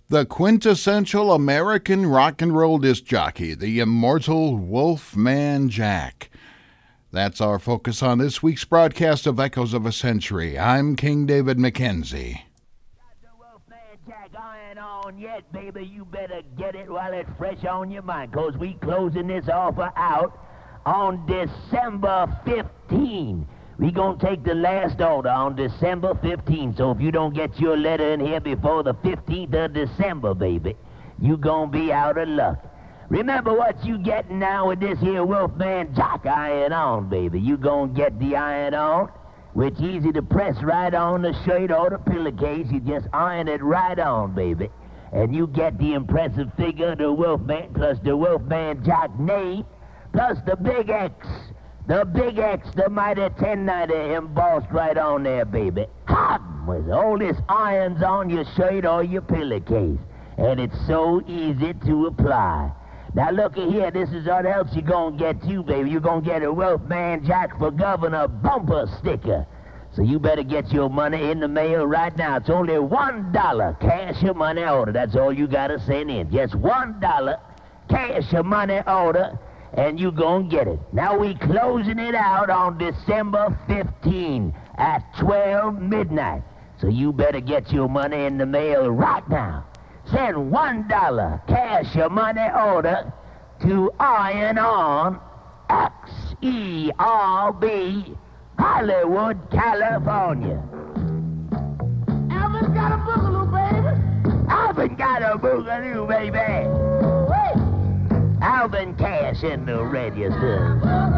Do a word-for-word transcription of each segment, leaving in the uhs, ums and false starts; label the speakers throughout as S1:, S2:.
S1: The quintessential American rock and roll disc jockey, the immortal Wolfman Jack. That's our focus on this week's broadcast of Echoes of a Century. I'm King David McKenzie.
S2: Got the Wolfman Jack iron on yet, baby? You better get it while it's fresh on your mind, because we closing this offer out on December fifteenth. We gonna take the last order on December fifteenth, so if you don't get your letter in here before the fifteenth of December, baby, you gonna be out of luck. Remember what you getting now with this here Wolfman Jack iron on, baby. You gonna get the iron on, which easy to press right on the shirt or the pillowcase. You just iron it right on, baby. And you get the impressive figure of the Wolfman, plus the Wolfman Jack name, plus the big X. The big X, the mighty ten ninety embossed right on there, baby. Ha! With all this irons on your shirt or your pillowcase. And it's so easy to apply. Now, looky here, this is what else you're gonna get too, baby. You're gonna get a Wolfman Jack for Governor bumper sticker. So you better get your money in the mail right now. It's only one dollar cash your money order. That's all you gotta send in. Just one dollar cash your money order, and you gonna get it. Now we closing it out on December fifteenth at twelve midnight. So you better get your money in the mail right now. Send one dollar cash your money order to Iron On, X E R B, Hollywood, California. Alvin got a boogaloo, baby. Alvin got a boogaloo, baby. Alvin Cash in the register.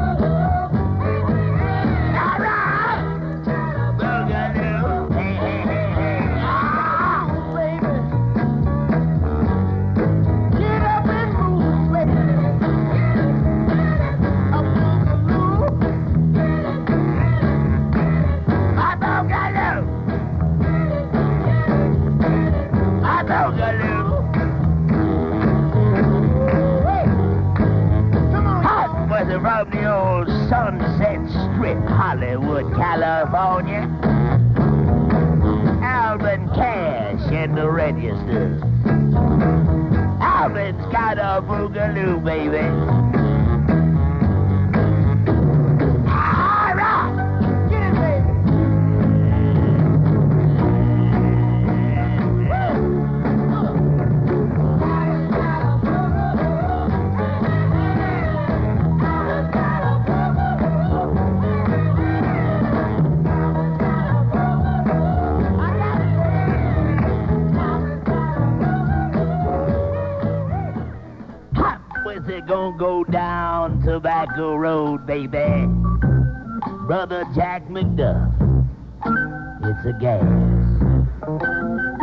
S2: All right. Boogaloo. Hey, hey, hey, hey. Oh, baby. Get up and move, baby. A boogaloo. A boogaloo. A boogaloo. From the old Sunset Strip, Hollywood, California. Alvin Cash in the register. Alvin's got a boogaloo, baby. All right, get it, baby. Gonna go down Tobacco Road, baby. Brother Jack McDuff. It's a gas.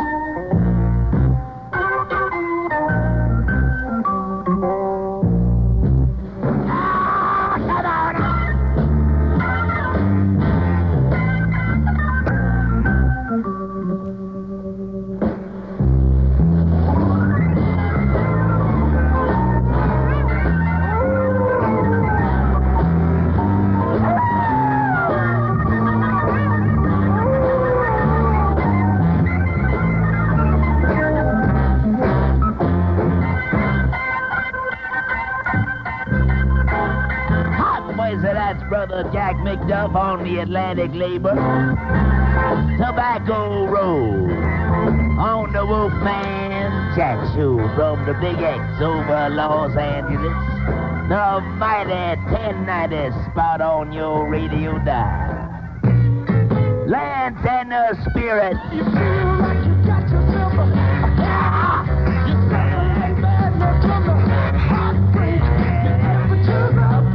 S2: Brother Jack McDuff on the Atlantic labor. Tobacco Road on the Wolfman Jack Show from the Big X over Los Angeles. The mighty ten ninety spot on your radio dial. Lance and the Spirit. You feel like you got yourself a... Ah! You feel like bad luck from the heartbreak. Your temperature's up.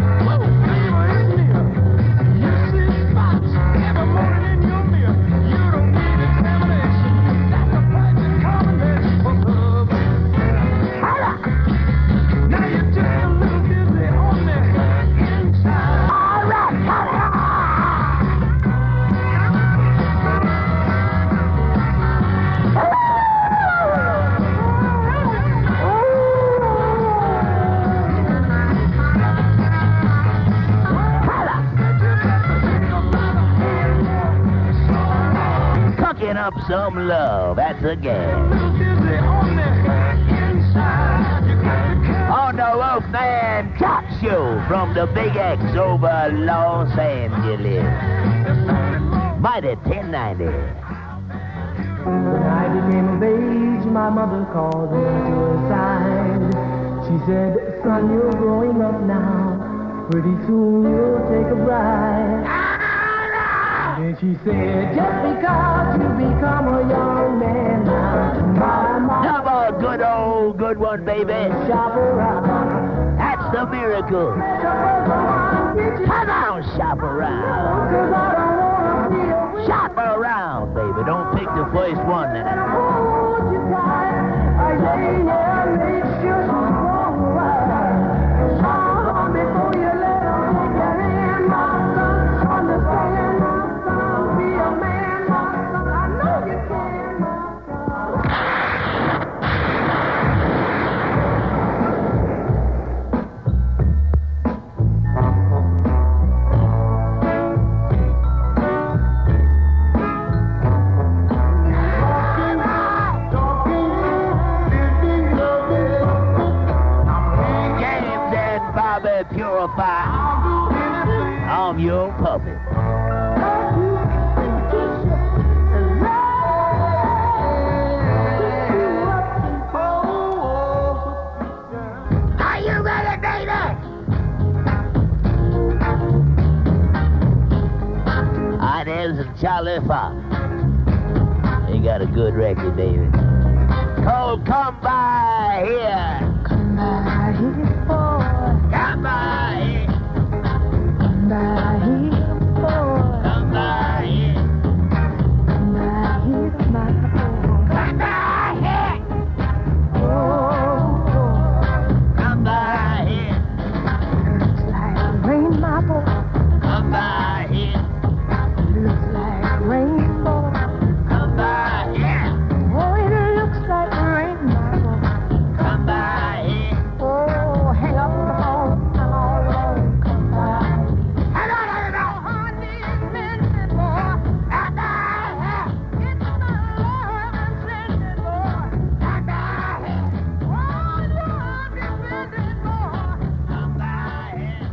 S2: Up some love, that's a gas. Show from the Big X over Los Angeles. Mighty ten ninety.
S3: When I became of age, my mother called me to her side. She said, son, you're growing up now. Pretty soon you'll take a bride. And then she said, just because you become a young man now, my mama,
S2: Come on, good old, good one, baby.
S3: shop around.
S2: That's the miracle. Come on, shop around.
S3: Cause I don't wanna be a
S2: Shop around, baby. Don't pick the first one now.
S3: hold you tight. I say, yeah, make sure she's wrong right. Mama, before you let her take your hand, my son, understand, my son, be a man, my son. I know you can, my son.
S2: James and Bobby Purify. I'm your puppet. Are you ready, baby? Ah, there's Charlie Fox. He got a good record, baby. Cole, come by here.
S3: Come by here, boy.
S2: Come by here.
S3: Come by here, boy.
S2: Come by here.
S3: Come by here, my boy.
S2: Come by here.
S3: Oh,
S2: Come by here.
S3: looks like rain, my boy.
S2: Come by here.
S3: Looks like rain, boy.
S2: Come by here.
S3: Oh, it looks like rain, my boy.
S2: Come by here.
S3: Oh, hang up the phone. I'm all alone. Come by.
S2: Hello, hello, honey, minute, boy. Come by here. It's my love and sending, boy. Come by here. Oh, love and sending, boy. Come by here.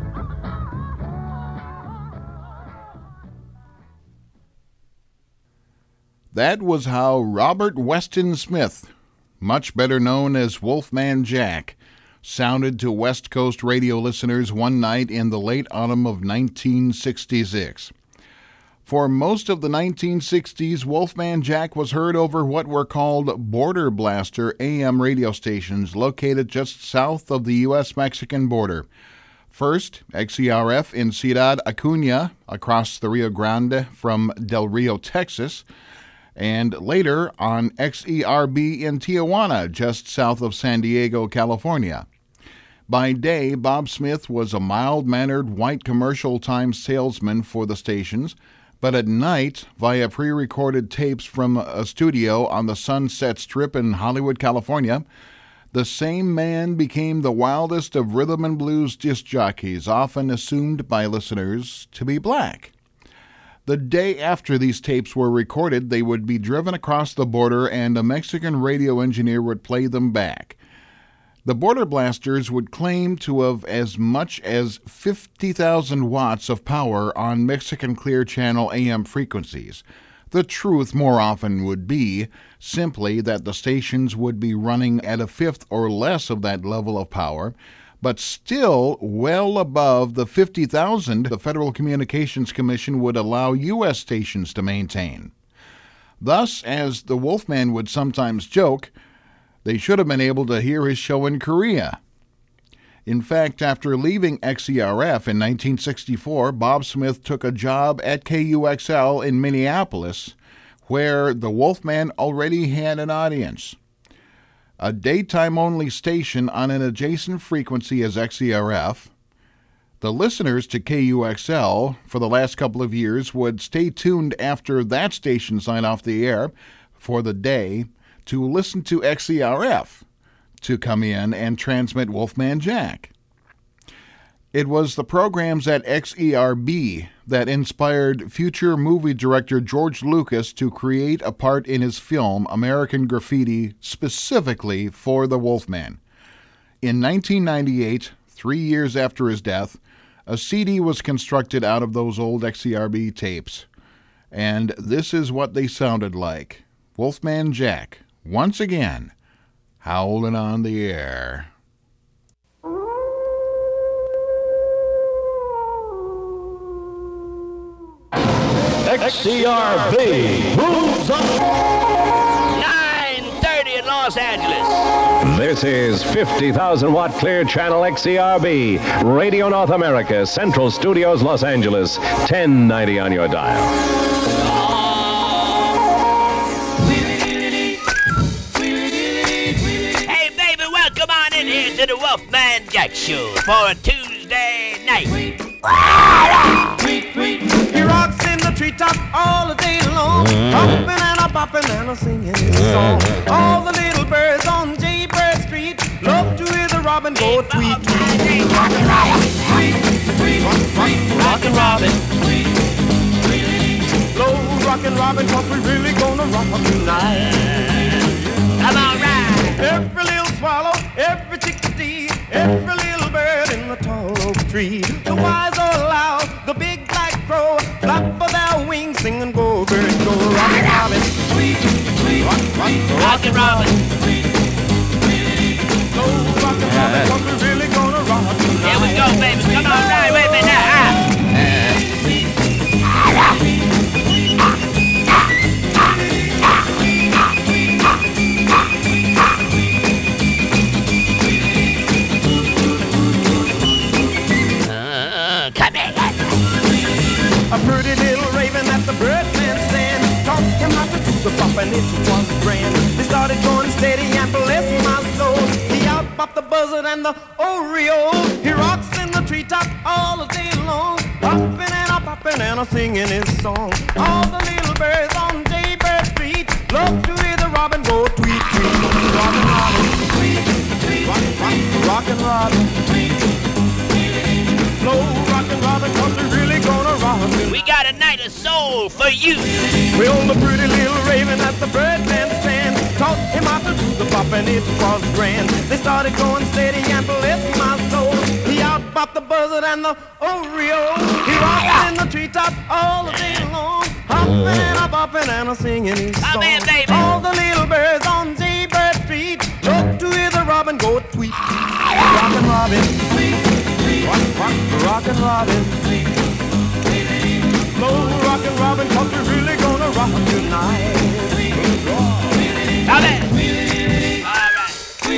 S1: That was how Robert Weston Smith, much better known as Wolfman Jack, sounded to West Coast radio listeners one night in the late autumn of nineteen sixty-six. For most of the nineteen sixties, Wolfman Jack was heard over what were called Border Blaster A M radio stations located just south of the U S Mexican border. First, X E R F in Ciudad Acuña, across the Rio Grande from Del Rio, Texas, and later on X E R B in Tijuana, just south of San Diego, California. By day, Bob Smith was a mild-mannered white commercial time salesman for the stations, but at night, via pre-recorded tapes from a studio on the Sunset Strip in Hollywood, California, the same man became the wildest of rhythm and blues disc jockeys, often assumed by listeners to be black. The day after these tapes were recorded, they would be driven across the border and a Mexican radio engineer would play them back. The Border Blasters would claim to have as much as fifty thousand watts of power on Mexican Clear Channel A M frequencies. The truth more often would be simply that the stations would be running at a fifth or less of that level of power, but still well above the fifty thousand the Federal Communications Commission would allow U S stations to maintain. Thus, as the Wolfman would sometimes joke, they should have been able to hear his show in Korea. In fact, after leaving X E R F in nineteen sixty-four, Bob Smith took a job at K U X L in Minneapolis, where the Wolfman already had an audience. A daytime-only station on an adjacent frequency as X E R F, the listeners to K U X L for the last couple of years would stay tuned after that station signed off the air for the day to listen to X E R F to come in and transmit Wolfman Jack. It was the programs at X E R B that inspired future movie director George Lucas to create a part in his film American Graffiti specifically for the Wolfman. In nineteen ninety-eight, three years after his death, a C D was constructed out of those old X C R B tapes. And this is what they sounded like. Wolfman Jack, once again, howling on the air.
S4: X C R B moves on.
S2: nine thirty in Los Angeles.
S4: This is fifty thousand watt clear channel X C R B, Radio North America, Central Studios, Los Angeles, ten ninety on your dial.
S2: Hey, baby, welcome on in here to the Wolfman Jack Show for a Tuesday night.
S5: He rocks in the treetop all the day long, hopping and a bopping and a singing his song. All the little birds on Jaybird Street love to hear the robin go tweet, tweet. Rockin' Robin, tweet, tweet, rockin' Robin, tweet, tweet. Blow rockin' Robin, 'cause we really gonna rock 'em tonight.
S2: Come on, ride.
S5: Every little swallow, every chickadee, every little bird in the tall oak tree. The wise or loud, the big black crow, flap of their wings, sing and go, bird, go. Rockin' Robin, tweet, tweet, rock, rock,
S2: Rockin' Robin.
S5: Go rockin' Robin, 'cause we really gonna rock tonight.
S2: Here we go, baby. Come on, ride with me now.
S5: A pretty little raven at the Birdman stand taught him how to do the bop, and it was grand. They started going steady and bless my soul. He out-bopped the buzzard and the oriole. He rocks in the treetop all the day long, hopping and a popping and a singing his song. All the little birds on Jaybird Street love to hear the robin go tweet, tweet. Rockin' Robin, tweet, tweet. Rock, rock, rockin' Robin, tweet, tweet. Slow rockin' Robin, 'cause we really gonna rock tonight.
S2: We got a night of soul for you.
S5: Well, the pretty little raven at the Birdman stand taught him how to do the pop, and it was grand. They started going steady and bless my soul. He out-bopped the buzzard and the oriole. He rocked in the treetop all the day long, hopping and a bopping and a singing his
S2: Come
S5: song.
S2: in, baby.
S5: All the little birds on Jaybird Street love to hear the robin go tweet. Rockin' Robin, tweet, tweet. Rock, rock, rockin' Robin, tweet. Slow rockin' Robin, 'cause we're really gonna rock tonight.
S2: Come in. All right.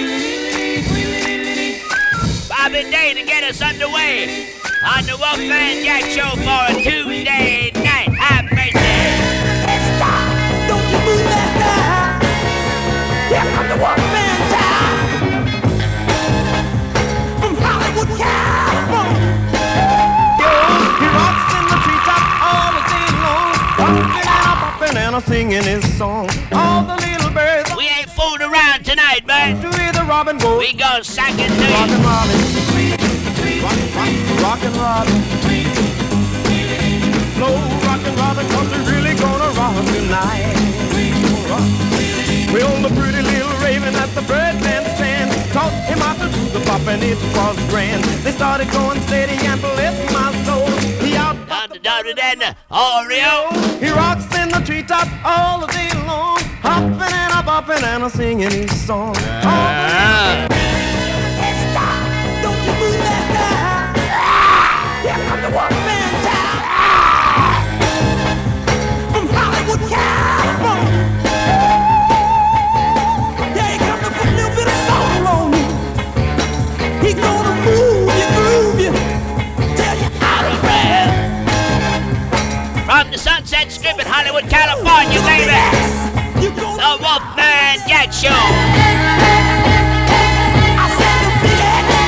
S2: Bobby Day to get us underway on the Wolfman Jack Show for a Tuesday night. Have mercy.
S5: Stop! Don't you move that guy! Here comes the Wolfman Jack from Hollywood, California. He rocks in the treetop all the day long, hopping and a bopping and a singing his song. All the little birds
S2: We ain't fooling around tonight, man.
S5: to hear the robin go.
S2: We gonna suck it to you.
S5: Rockin' Robin, rock, rock, rockin' Robin, slow rockin' Robin, 'cause we're really gonna rock tonight. Well, the pretty little raven at the Birdman stand taught him how to do the pop, and it was grand. They started going steady and bless my soul. He out
S2: Down to down to then, Oreo.
S5: he rocks in the treetop all the day long, hopping and a bopping and a singing his song.
S2: Ah.
S5: Stop! Don't you move that guy! Here comes the Wolfman Jack from Hollywood, California. Yeah, he come to put a little bit of soul on you. He gonna move you, groove you, tell you how to rap.
S2: From the Sunset Strip in Hollywood, California, baby.
S5: You gonna
S2: The Wolfman Jack Show.
S5: I said the big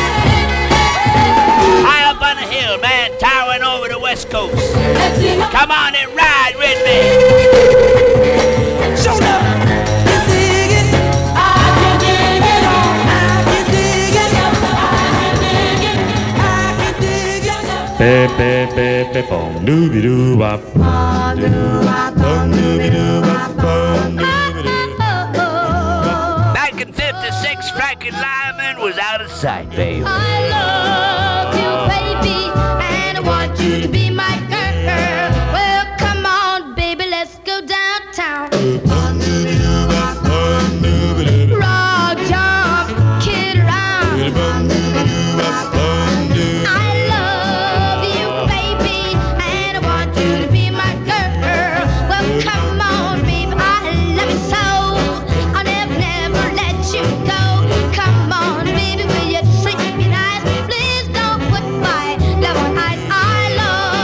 S2: High up on the hill, man, towering over the West Coast. Come on and ride with me.
S5: Show up. You dig it? I can dig it. I can dig it. I can dig it.
S6: Be be be be bom dooby doo wop. Bom dooby doo wop. Bom dooby doo.
S2: Back in fifty the six fracking lineman was out of sight, babe.
S7: I love you, baby, and I want you to be my girl. Well, come on, baby, let's go downtown. Rock, jump, kid around. I love you, baby, and I want you to be my girl. Well, come on, baby, I love you so. I'll never, never let you go. Come on, baby, will you treat me nice? Please don't put my love on ice. I love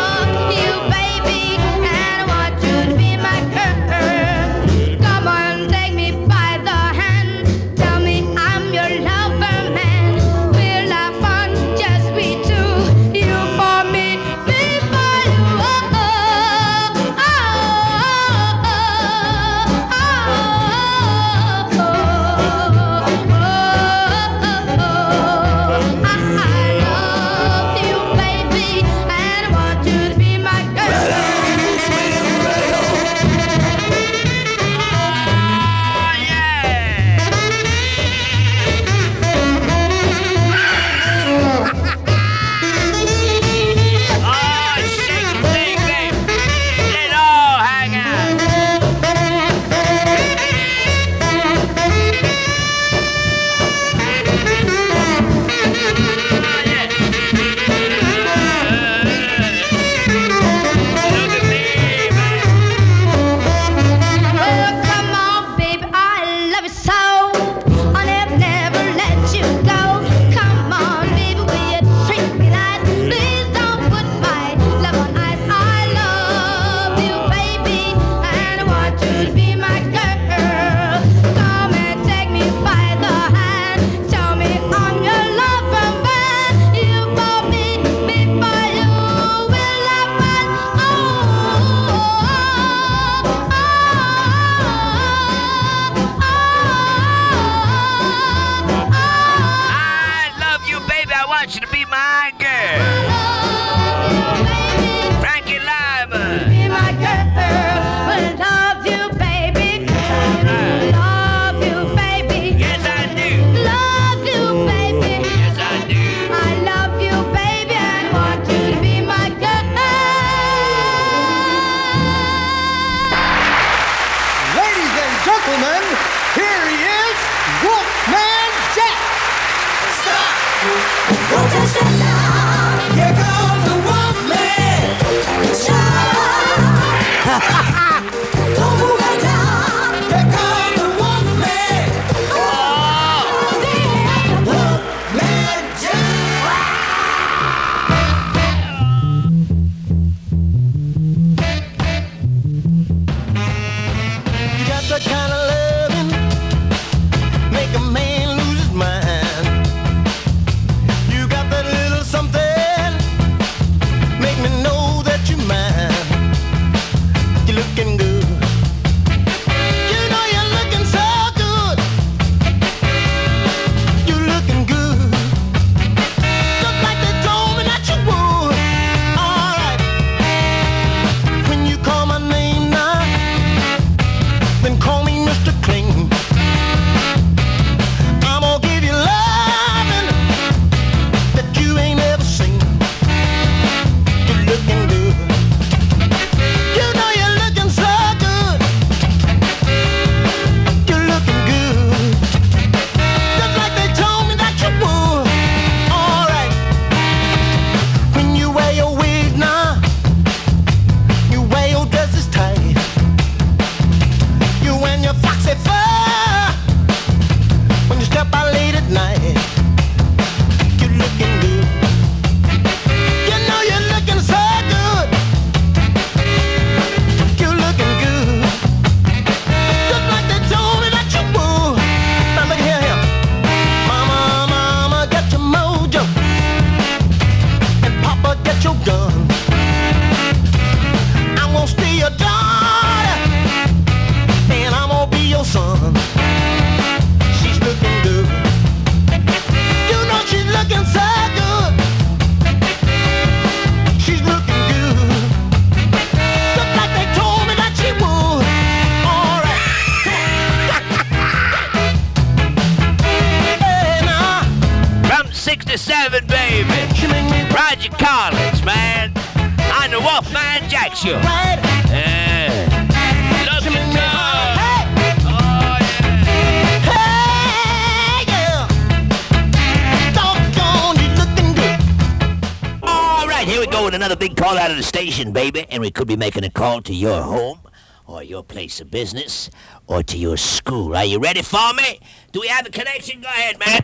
S2: sixty-seven, baby. Roger Collins, man. On the Wolfman Jack Show. Yeah. Looking good. Oh, yeah.
S5: Hey, yeah. Doggone, you looking good.
S2: All right, here we go with another big call out of the station, baby. And we could be making a call to your home, or your place of business, or to your school. Are you ready for me? Do we have a connection? Go ahead, man.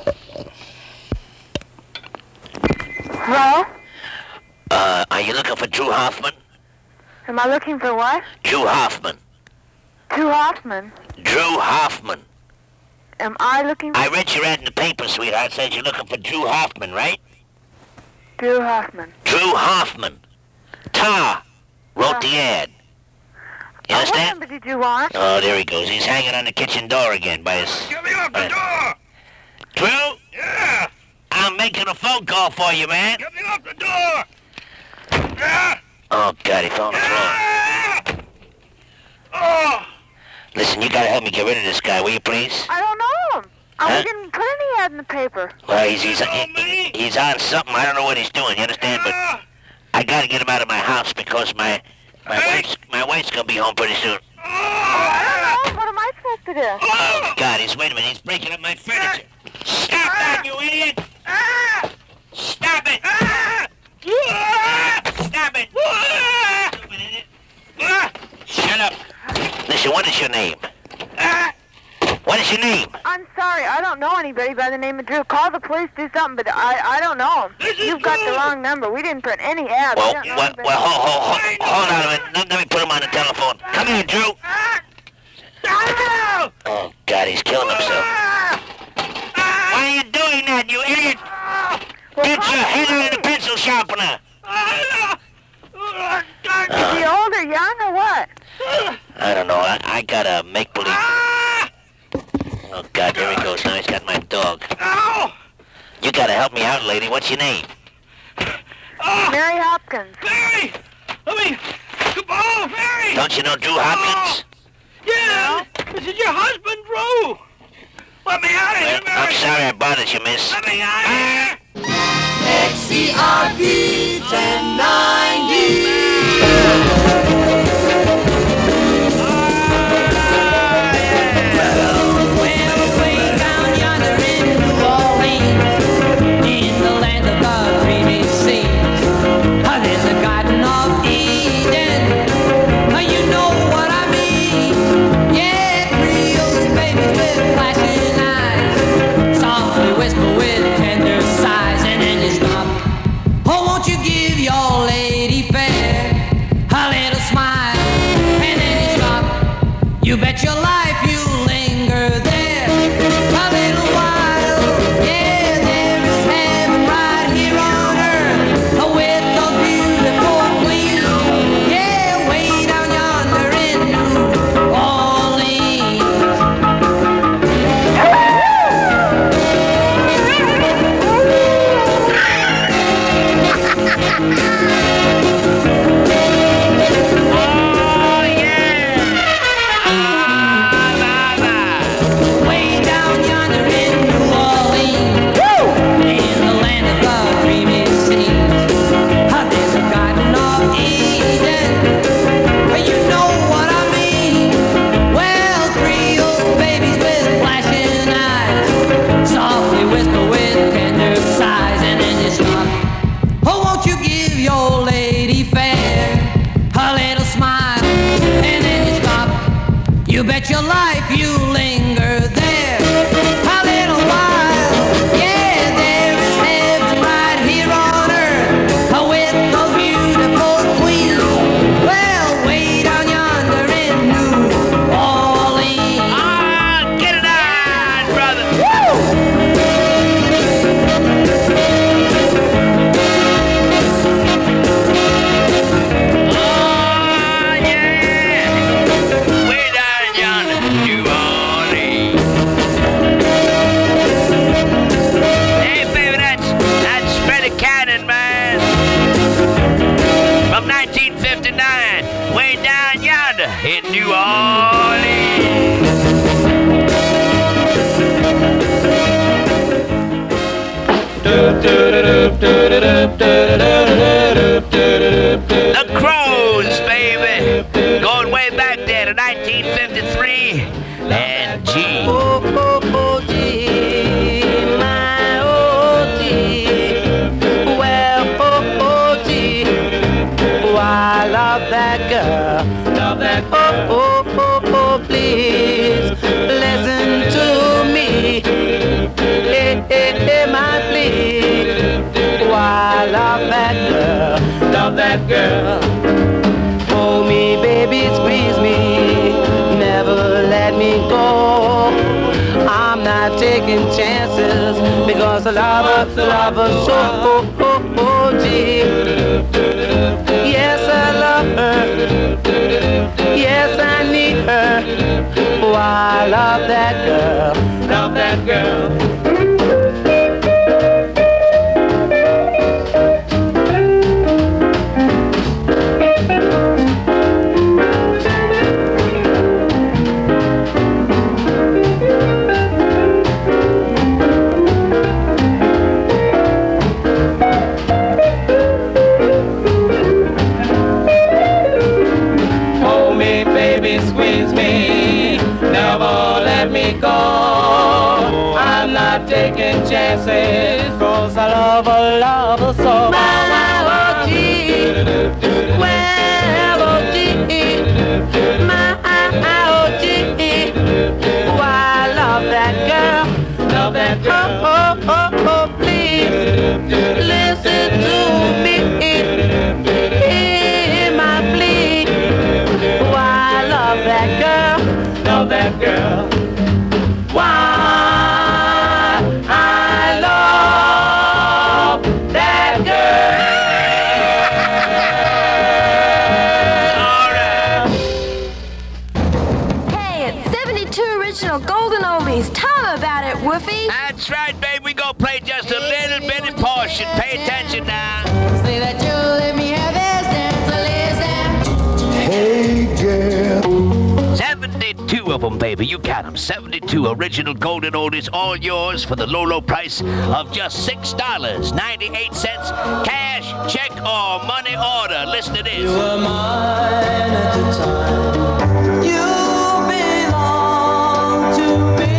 S8: Hello?
S2: Uh, are you looking for Drew Hoffman?
S8: Am I looking for what?
S2: Drew Hoffman.
S8: Drew Hoffman.
S2: Drew Hoffman.
S8: Am I looking for
S2: I read your ad in the paper, sweetheart. Said you're looking for Drew Hoffman, right?
S8: Drew Hoffman?
S2: Drew Hoffman. Ta wrote the ad. You
S8: Oh, what
S2: understand?
S8: number did you want?
S2: Oh, there he goes. He's hanging on the kitchen door again by his... Get me off the door! Drew? Yeah? I'm making a phone call for you, man. Get me off the door! Yeah? Oh, God, he fell on the floor. Oh! Listen, you gotta help me get rid of this guy, will you, please?
S8: I don't know him. I
S2: Huh?
S8: didn't put any ad in the paper.
S2: Well, he's, he's, he, he's on something. I don't know what he's doing, you understand? But I gotta get him out of my house because my... My wife's, my wife's gonna be home pretty soon.
S8: I don't know. What am I supposed to do?
S2: Oh, God, he's, wait a minute, he's breaking up my furniture. Stop that, you idiot! Stop it! Stop it! Stupid idiot. Shut up. Listen, what is your name? What is your name?
S8: I'm sorry. I don't know anybody by the name of Drew. Call the police, do something, but I I don't know him. You've got the wrong number. We didn't print any ads.
S2: Well,
S8: We don't know
S2: well,
S8: anybody.
S2: well hold, hold, hold, hold on a minute. Let, let me put him on the telephone. Come here, Drew. Oh, God, he's killing himself. Why are you doing that, you idiot?
S8: Well,
S2: Get
S8: call
S2: your
S8: the
S2: head out of the
S8: police.
S2: pencil sharpener.
S8: Is he old or young or what?
S2: I don't know. I, I got a make-believe. Oh, God, there he goes. Now he's got my dog. You gotta help me out, lady. What's your name?
S8: Mary Hopkins.
S5: Mary! Let me... Oh, Mary!
S2: Don't you know Drew Hopkins?
S5: Yeah! This is your husband, Drew! Let me out of here,
S2: Well, I'm
S5: Mary!
S2: sorry I bothered you, miss.
S5: Let me out of here!
S3: X C R P ten ninety.
S9: Whisper with tender sighs, and then you stop. Oh, won't you give your lady fair?
S2: The Crows, baby. Going way back there to nineteen fifty-three. And G.
S3: Oh, oh, oh, gee, my oh, gee. Well, oh, oh, gee. Oh, I love that girl. Love that girl. Oh, oh, oh, oh, please listen to me. Hey, hey, hey, my please. Oh, I love that girl. Love that girl. Hold me, baby, squeeze me. Never let me go. I'm not taking chances because I love her, love her so. Oh, oh, oh, gee. Yes, I love her. Yes, I need her. Oh, I love that girl. Love that girl. Squeeze me, never let me go. I'm not taking chances, cause I love her, love her so. My O G, well, O G, my O G. Oh, I love that girl, love that girl. Oh, oh, oh, oh, please, listen to me. Hear my plea. Oh, I love that girl, love that girl. Why I love that girl.
S7: Hey, it's seventy-two original golden oldies. Tell them about it, Woofy.
S2: That's right, babe. We gonna play just a little bitty portion. Pay attention now.
S3: Say that you'll let me have this dance,
S1: Hey, girl.
S2: seventy-two of them, baby. You count them. seventy-two original golden oldies, all yours for the low, low price of just six dollars and ninety-eight cents. Cash, check, or money order. Listen to this.
S3: You were mine at the time. You belong to me.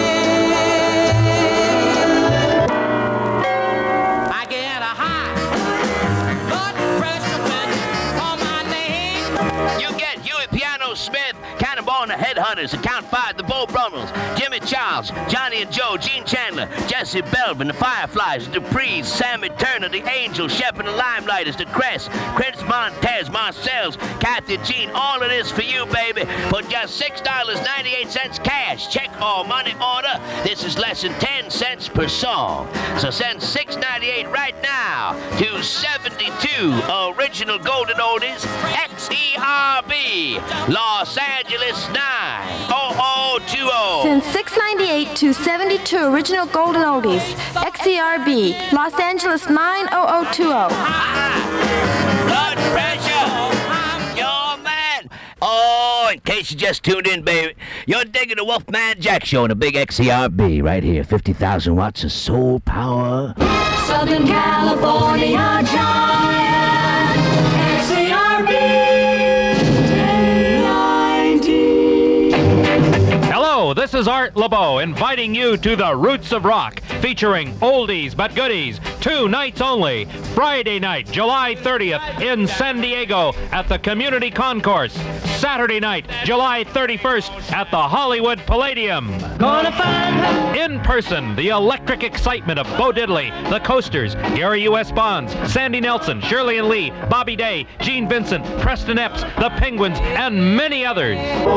S3: I get a high blood pressure on my name.
S2: You get Huey Piano Smith, Cannonball and the Headhunters, and Count Five, the Bull Brummels, Jimmy Charles, Johnny and Joe, Gene Chandler, Jesse Belvin, the Fireflies, the Duprees, Sammy Turner, the Angels, Shep and the Limelighters, the Crest, Chris Montez, Marcells, Kathy Jean, all of this for you, baby, for just six dollars and ninety-eight cents cash, check, or money order. This is less than ten cents per song. So send six dollars and ninety-eight cents right now to seventy-two original golden oldies, X E R B, Los Angeles nine oh oh two oh.
S7: Send six ninety-eight to seventy-two original golden oldies. X E R B, Los Angeles nine oh oh two oh.
S2: Blood pressure, your man. Oh, in case you just tuned in, baby, you're digging the Wolfman Jack Show on the big X E R B right here. fifty thousand watts of soul power.
S9: Southern California Giant, X E R B ten ninety.
S10: Hello, this is Art LeBeau inviting you to the Roots of Rock, featuring oldies but goodies, two nights only. Friday night, July thirtieth in San Diego at the Community Concourse. Saturday night, July thirty-first at the Hollywood Palladium.
S3: Gonna find her.
S10: In person, the electric excitement of Bo Diddley, the Coasters, Gary U S Bonds, Sandy Nelson, Shirley and Lee, Bobby Day, Gene Vincent, Preston Epps, the Penguins, and many others.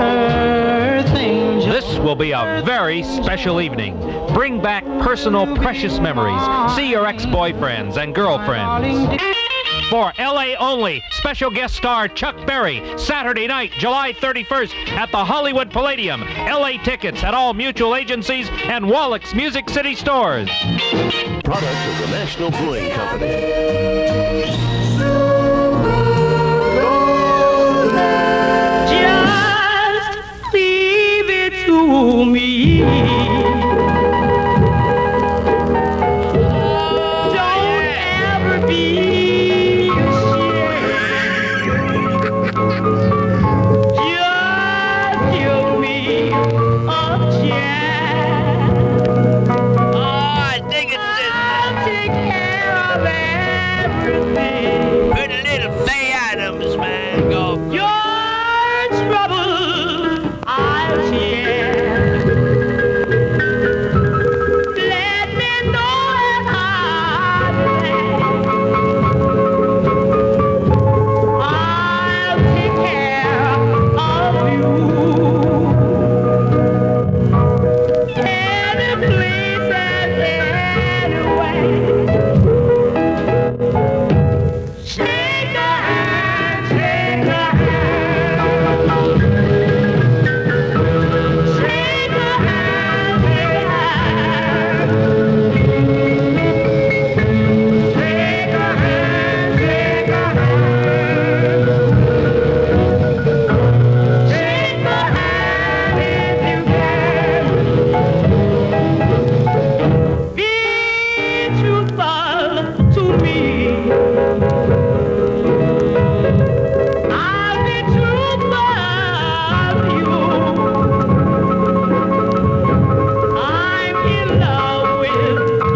S10: This will be a very special evening. Bring back personal, precious memories. See your ex-boyfriends and girlfriends. For L A only, special guest star Chuck Berry, Saturday night, July thirty-first at the Hollywood Palladium. L A tickets at all mutual agencies and Wallach's Music City stores.
S4: Product of the National Brewing Company.
S3: Just leave it to me.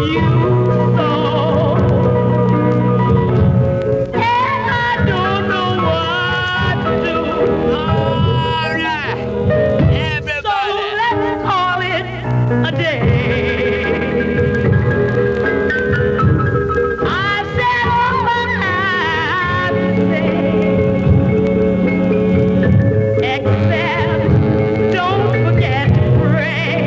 S3: you so. And I don't know what to do. All right, everybody. So let's call it a day. I said all I have to say, except don't forget to pray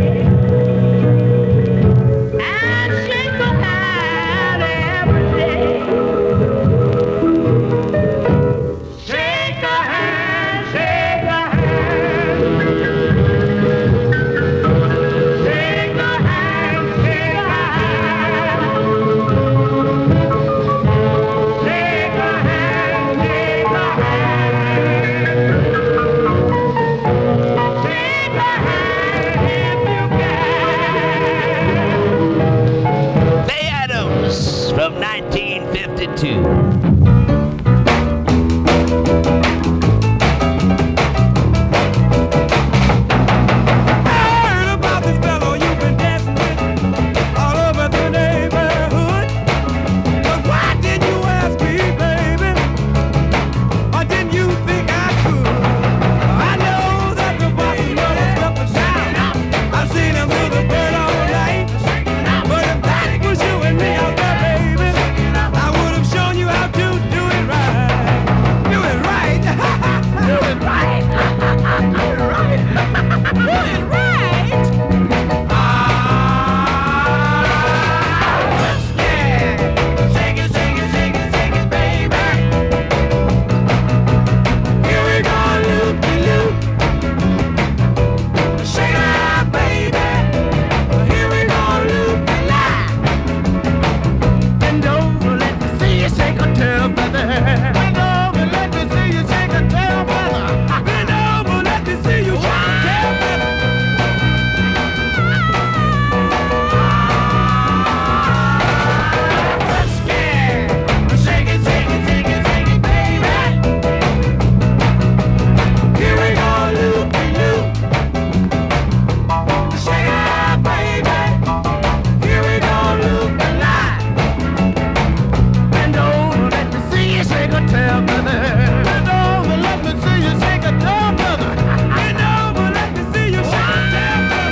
S3: and shake a hand every day. Shake a hand, shake a hand. Shake a hand, shake a hand. Shake a hand, shake a hand. Shake a hand if you can.
S2: Bay Adams from nineteen fifty-two.
S5: Heard about this fellow you've been dancing with all over the neighborhood. But why didn't you ask me, baby? Or didn't you think I could? I know that the boss knows up and down. I've seen him through the dirt all night. But if that was you and me out there, baby, I would have shown you how to do it right. Do it right. Do it right. Do it right. Do it right. Ah, yeah. Shake it, shake it, shake it, shake it, baby. Here we go, loop-de-loop. Shake it out, baby. Here we go, loop-de-lie. Bend over, let me see you shake a tail, brother. Bend over, let me see you shake a tail, brother. Bend over, let me see you shake a tail, brother. Let's get shake it, shake it, shake it, shake it, baby. Here we go, loop-de-loop. Shake it out, baby. Here we go, loop-de-lie. Bend over, let me see you shake a tail, brother. Bend over, let me see you shake a tail, brother. Bend over, let me see you shake a tail, brother.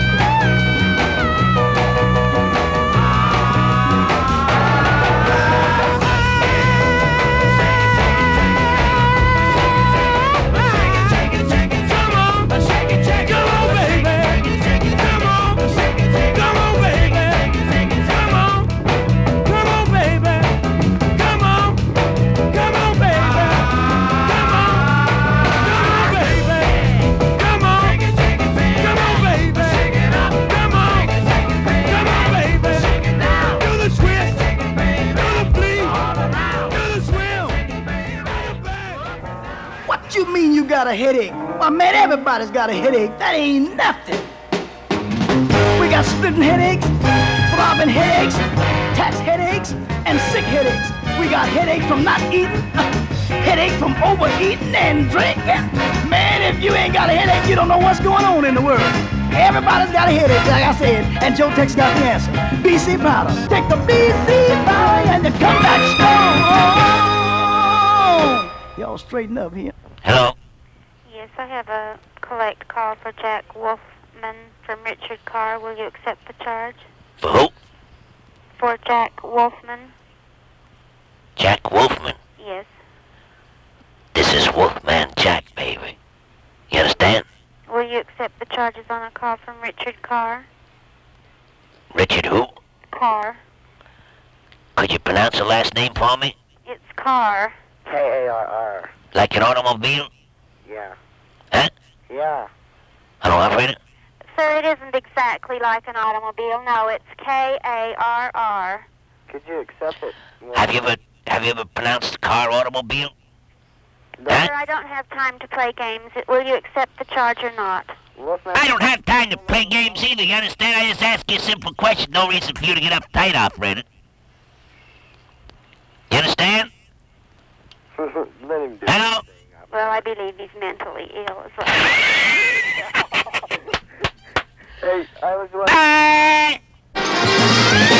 S5: Shake it, shake it, shake it, come on, shake it, shake it, come on, baby. Shake it, come on, shake it, shake it, come on, baby. Come on, come on, baby. Come on, come on, baby. Come on, come on, baby. Come on, come on, baby. Shake it up, come on, come on, baby. Shake it down. Do the twist, do the flee, do the swim, do the back.
S11: What you mean you got a headache? Well, man, everybody's got a headache. That ain't nothing. We got splitting headaches, throbbing headaches, tax headaches, and sick headaches. We got headaches from not eating, headaches from overeating and drinking. Man, if you ain't got a headache, you don't know what's going on in the world. Everybody's got a headache, like I said, and Joe Tex got the answer. B C powder. Take the B C powder and you come back strong. Y'all straighten up here.
S2: Hello.
S12: Yes, I have a collect call for Jack Wolfman from Richard Carr. Will you accept the charge?
S2: For who?
S12: For Jack Wolfman.
S2: Jack Wolfman.
S12: Yes.
S2: This is Wolfman Jack, baby. You understand?
S12: Will you accept the charges on a call from Richard Carr?
S2: Richard who?
S12: Carr.
S2: Could you pronounce the last name for me?
S12: It's Carr.
S13: K A R R.
S2: Like an automobile?
S13: Yeah.
S2: Huh?
S13: Yeah.
S2: Hello, operator?
S12: Sir, it isn't exactly like an automobile. No, it's K A R R.
S13: Could you accept it?
S2: Have you ever have you ever pronounced the car automobile?
S12: Sir, I don't have time to play games. Will you accept the charge or not?
S2: I don't have time to play games either, you understand? I just ask you a simple question. No reason for you to get uptight, operator. You understand?
S13: Let him do
S2: Hello?
S12: Well, I believe he's mentally ill as well.
S13: Hey, I was wondering...
S2: Bye!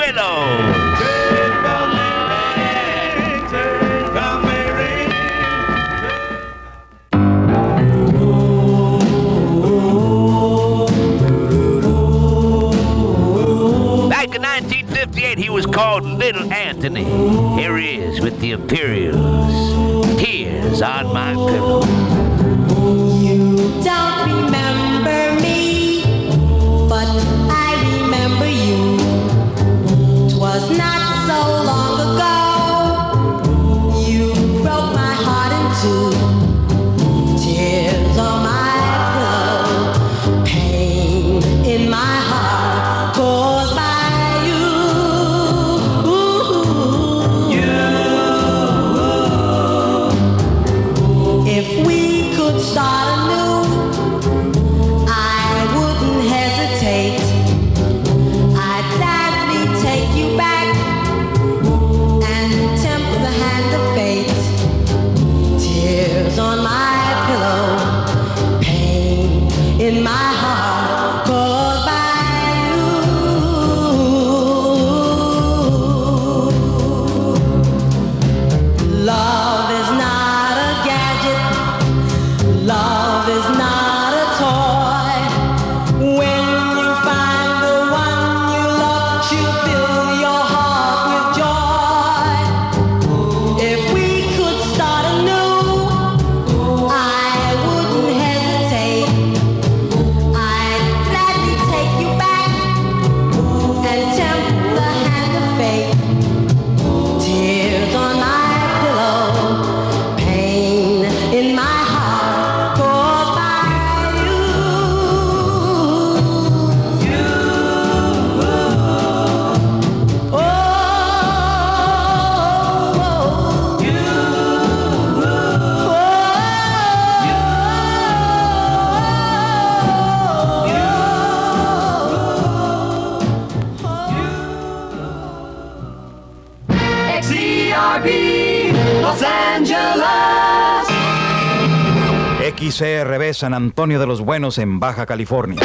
S2: pillow. Back in nineteen fifty-eight, he was called Little Anthony. Here he is with the Imperials. Tears on my pillow.
S9: You don't remember me, but I remember you. 'Twas not so long ago, you broke my heart in two. Tears on my pillow, pain in my heart caused by you. You. If we could start anew, I wouldn't hesitate. I'd gladly take you back and tempt the hand of fate. Tears on my pillow, pain in my heart caused by you. Love is not a gadget. Love is not a toy. When you find the one you love, she'll fill your heart with joy. If we could start anew, I wouldn't hesitate. I'd gladly take you back and tempt the hand of fate. Tears on my pillow, pain in my heart caused by you. You. Oh, you.
S14: X E R B, Los Angeles.
S15: X C R B San Antonio de los Buenos en Baja California.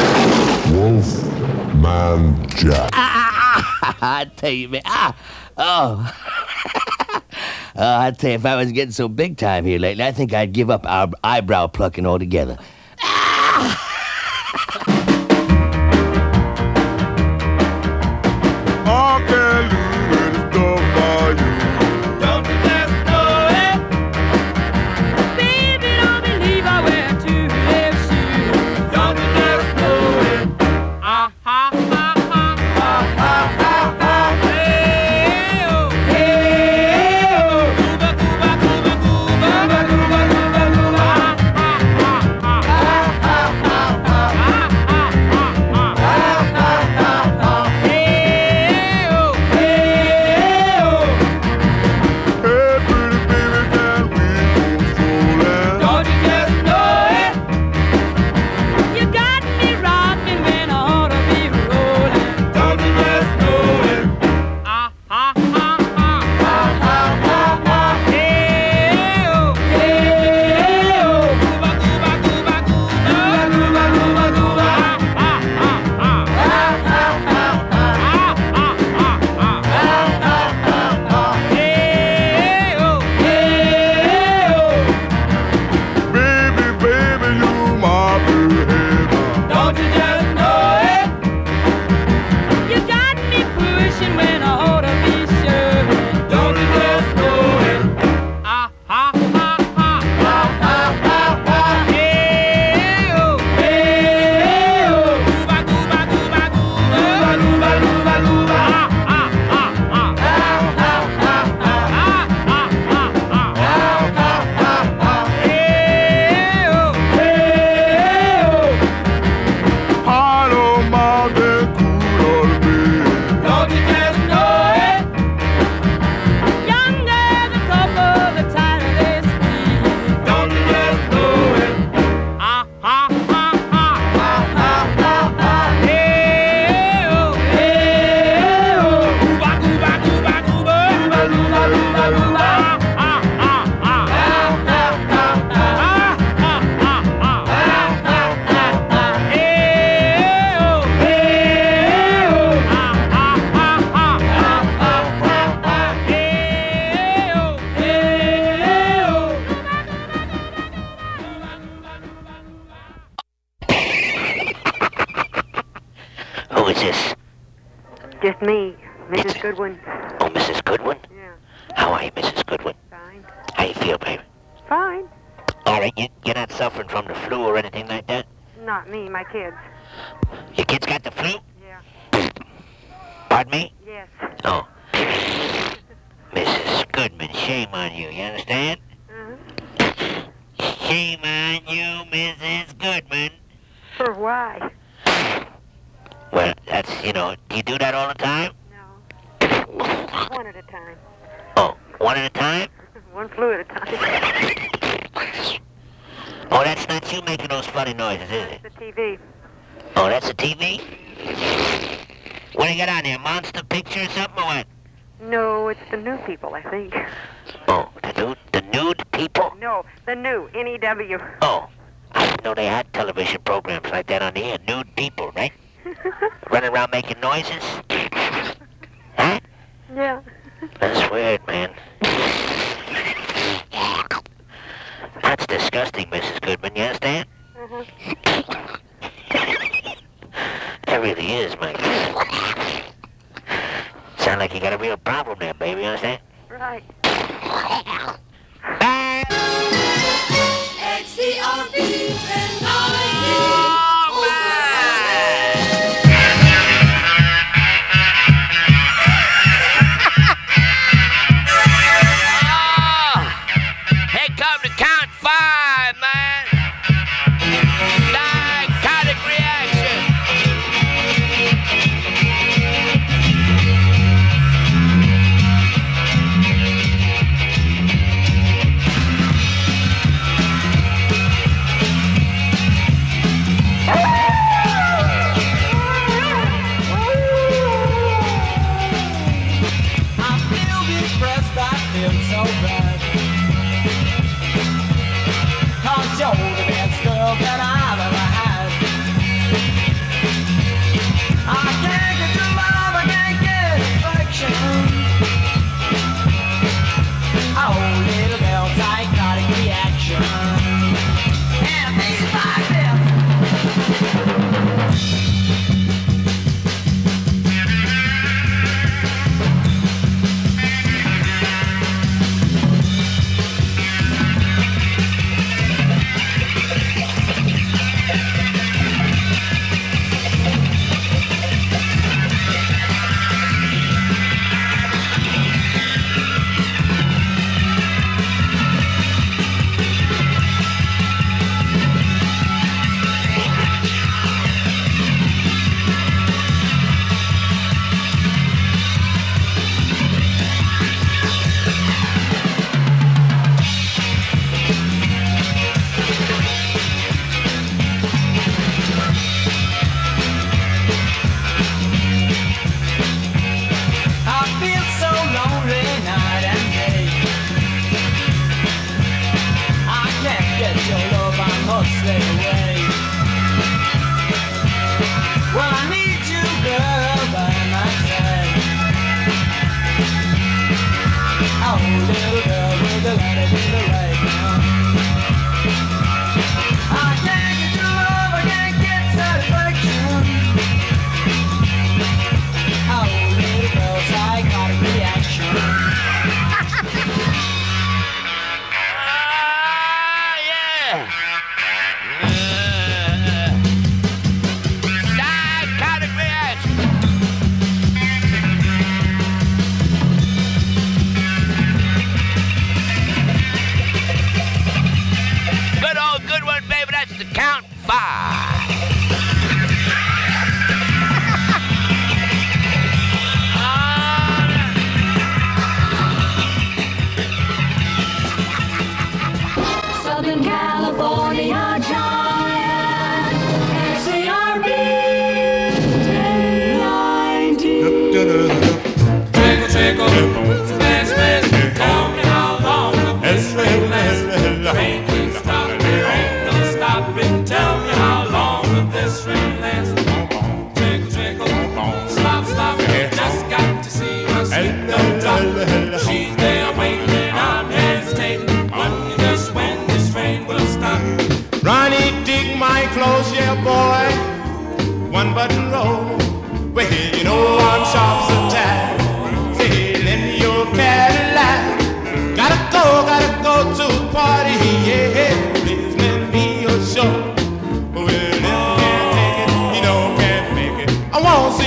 S16: Wolfman Jack.
S2: I tell you, man. Ah, oh. uh, I tell you, if I was getting so big time here lately, I think I'd give up our eyebrow plucking altogether.
S16: just me, Missus Goodwin.
S2: Oh, Missus Goodwin?
S16: Yeah.
S2: How are you, Missus Goodwin?
S16: Fine.
S2: How you feel, baby?
S16: Fine.
S2: All right, you, you're not suffering from the flu or anything like that?
S16: Not me, my kids.
S2: Your kids got the flu?
S16: Yeah.
S2: Pardon me?
S16: Yes.
S2: Oh. Missus Goodman, shame on you, you understand?
S16: Uh-huh.
S2: Shame on you, Missus Goodman.
S16: For why?
S2: Well, that's, you know, do you do that all the time?
S16: One at a time.
S2: Oh, one at a time?
S16: One flu at a time.
S2: Oh, that's not you making those funny noises, is it?
S16: The T V.
S2: Oh, that's the T V? What do you got on there, monster picture or something or what?
S16: No, it's the new people, I think.
S2: Oh, the nude, the nude people?
S16: No, the new, N E W.
S2: Oh, I didn't know they had television programs like that on the air. Nude people, right? Running around making noises? Huh?
S16: Yeah.
S2: That's weird, man. That's disgusting, Missus Goodman, you understand?
S16: Uh-huh.
S2: That really is, my God. Sound like you got a real problem there, baby, you understand?
S16: Right.
S14: X C R B technology.
S17: Here come the count five, man. Psychotic reaction.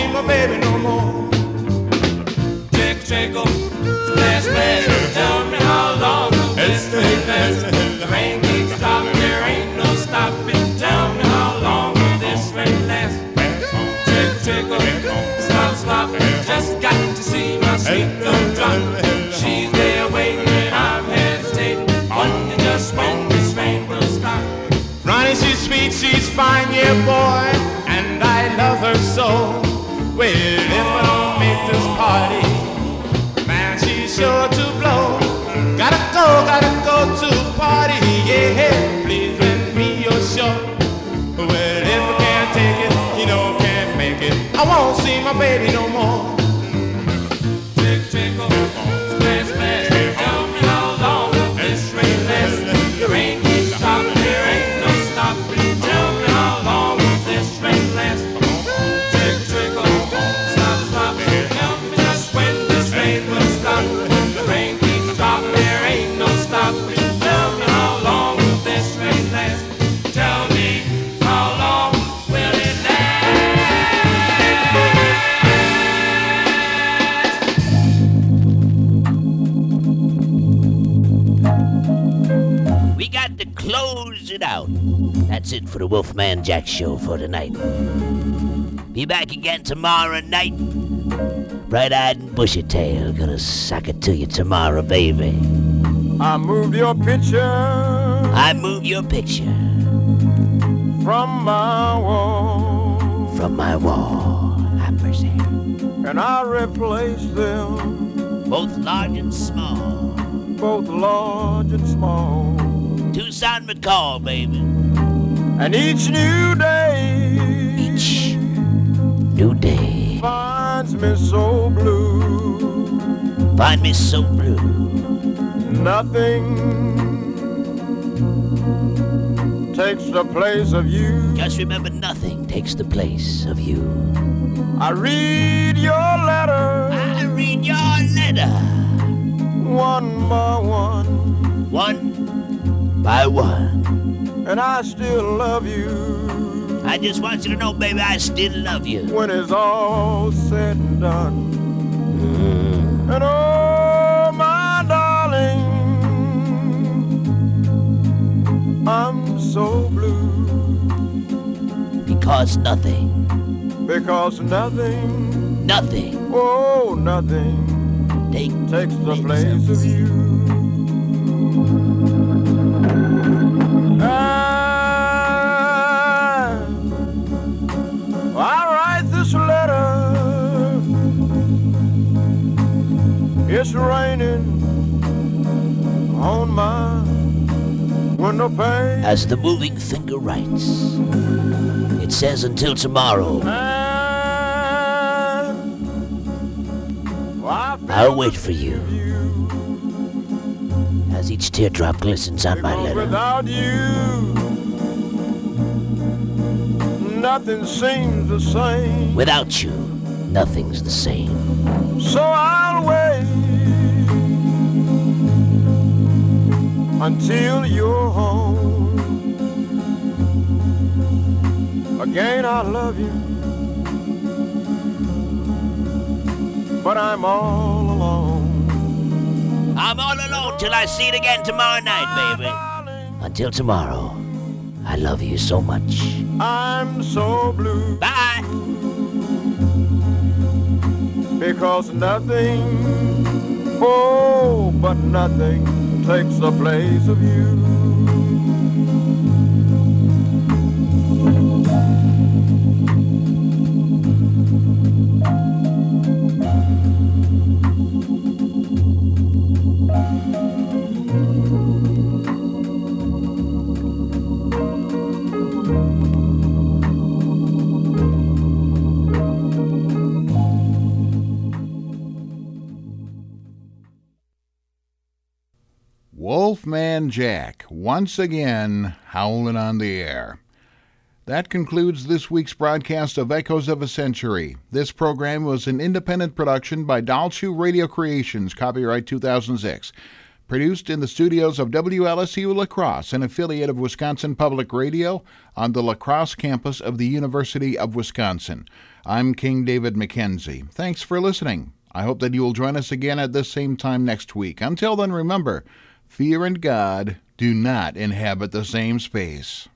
S5: see my baby no more. Trickle, trickle, splash, splash. Tell me how long will this rain last? The rain keeps stopping, there ain't no stopping. Tell me how long will this rain last? Trickle, trickle, stop, stop. Just got to see my sweet little drop. She's there waiting and I'm hesitating. Wonder just when this rain will stop. Ronnie, she's sweet, she's fine, yeah, boy, and I love her so. Well, if I don't make this party, man, she's sure to blow. Gotta go, gotta go to party, yeah. Please lend me your shirt. Well, if I can't take it, you know, can't make it, I won't see my baby no more. Tick, tickle, splash, splash. Tell me how long will this rain last? The rain keeps stopping, there ain't no stopping. Tell me how long will this rain last? Tick, trickle, stop, stop. Tell me just when this rain will stop. The rain keeps stopping, there ain't no stopping. Tell me how long will this rain last? Tell me how long will it
S2: last? We got to close it out. That's it for the Wolfman Jack Show for tonight. Be back again tomorrow night. Bright-eyed and bushy-tailed, gonna suck it to you tomorrow, baby.
S5: I moved your picture.
S2: I move your picture
S5: From my wall.
S2: from my wall. Have mercy.
S5: And I replaced them.
S2: Both large and small.
S5: Both large and small.
S2: Tucson McCall, baby.
S5: And each new day.
S2: Each new day
S5: finds me so blue.
S2: Find me so blue.
S5: Nothing takes the place of you.
S2: Just remember, nothing takes the place of you.
S5: I read your letter.
S2: I read your letter.
S5: One by one.
S2: One by one.
S5: And I still love you.
S2: I just want you to know, baby, I still love you.
S5: When it's all said and done.
S2: Mm.
S5: And oh, my darling, I'm so blue.
S2: Because nothing.
S5: Because nothing.
S2: Nothing.
S5: Oh, nothing.
S2: Take
S5: takes the place of you. I write this letter. It's raining on my window pane.
S2: As the moving finger writes, it says until tomorrow. I'll wait for you. As each teardrop glistens on my letter.
S5: Without you, nothing seems the same.
S2: Without you, nothing's the same.
S5: So I'll wait until you're home. Again, I love you, but I'm all alone.
S2: I'm all alone till I see it again tomorrow night, baby. Until tomorrow, I love you so much.
S5: I'm so blue.
S2: Bye.
S5: Because nothing, oh, but nothing takes the place of you.
S1: Wolfman Jack, once again, howling on the air. That concludes this week's broadcast of Echoes of a Century. This program was an independent production by Doll Shoe Radio Creations, copyright two thousand six. Produced in the studios of W L S U La Crosse, an affiliate of Wisconsin Public Radio on the La Crosse campus of the University of Wisconsin. I'm King David McKenzie. Thanks for listening. I hope that you will join us again at this same time next week. Until then, remember, fear and God do not inhabit the same space.